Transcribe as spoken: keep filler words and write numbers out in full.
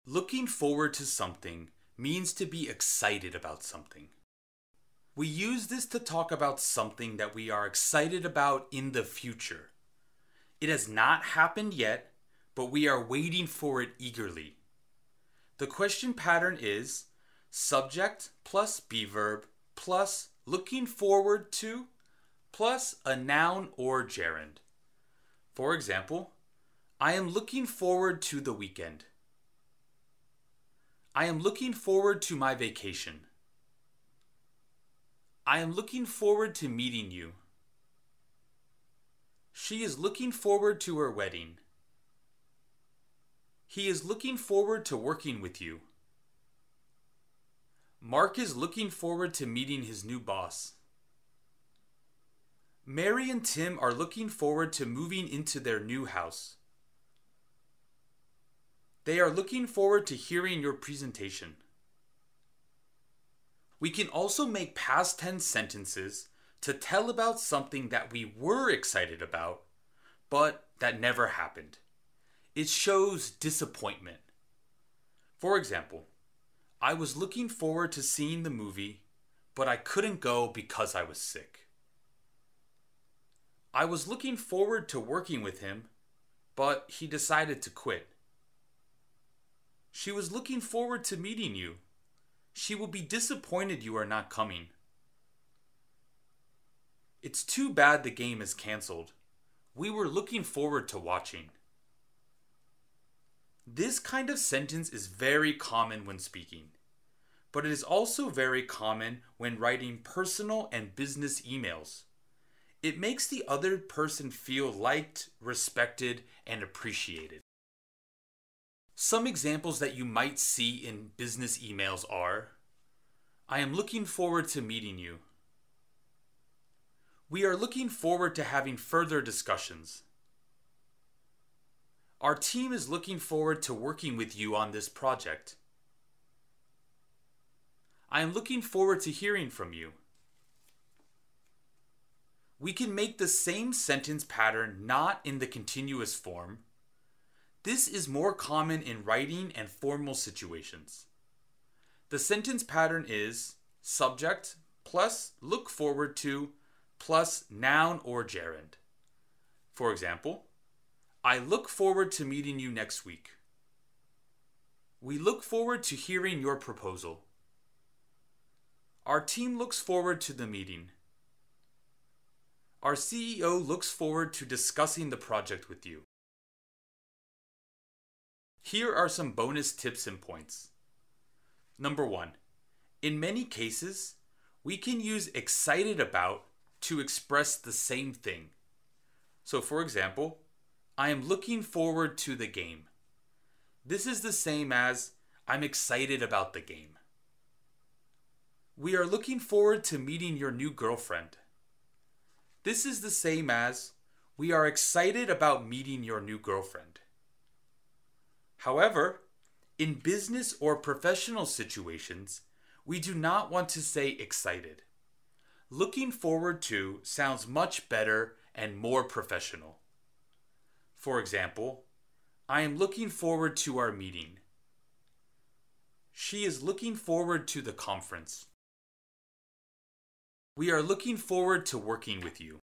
Looking forward to something means to be excited about something. We use this to talk about something that we are excited about in the future. It has not happened yet, but we are waiting for it eagerly. The question pattern is subject plus be verb plus looking forward to plus a noun or gerund. For example, I am looking forward to the weekend. I am looking forward to my vacation. I am looking forward to meeting you. She is looking forward to her wedding. He is looking forward to working with you. Mark is looking forward to meeting his new boss. Mary and Tim are looking forward to moving into their new house. They are looking forward to hearing your presentation. We can also make past tense sentences to tell about something that we were excited about, but that never happened. It shows disappointment. For example, I was looking forward to seeing the movie, but I couldn't go because I was sick. I was looking forward to working with him, but he decided to quit. She was looking forward to meeting you. She will be disappointed you are not coming. It's too bad the game is canceled. We were looking forward to watching. This kind of sentence is very common when speaking, but it is also very common when writing personal and business emails. It makes the other person feel liked, respected, and appreciated. Some examples that you might see in business emails are, I am looking forward to meeting you. We are looking forward to having further discussions. Our team is looking forward to working with you on this project. I am looking forward to hearing from you. We can make the same sentence pattern not in the continuous form. This is more common in writing and formal situations. The sentence pattern is subject plus look forward to plus noun or gerund. For example, I look forward to meeting you next week. We look forward to hearing your proposal. Our team looks forward to the meeting. Our C E O looks forward to discussing the project with you. Here are some bonus tips and points. Number one, in many cases, we can use excited about to express the same thing. So for example, I am looking forward to the game. This is the same as I'm excited about the game. We are looking forward to meeting your new girlfriend. This is the same as we are excited about meeting your new girlfriend. However, in business or professional situations, we do not want to say excited. Looking forward to sounds much better and more professional. For example, I am looking forward to our meeting. She is looking forward to the conference. We are looking forward to working with you.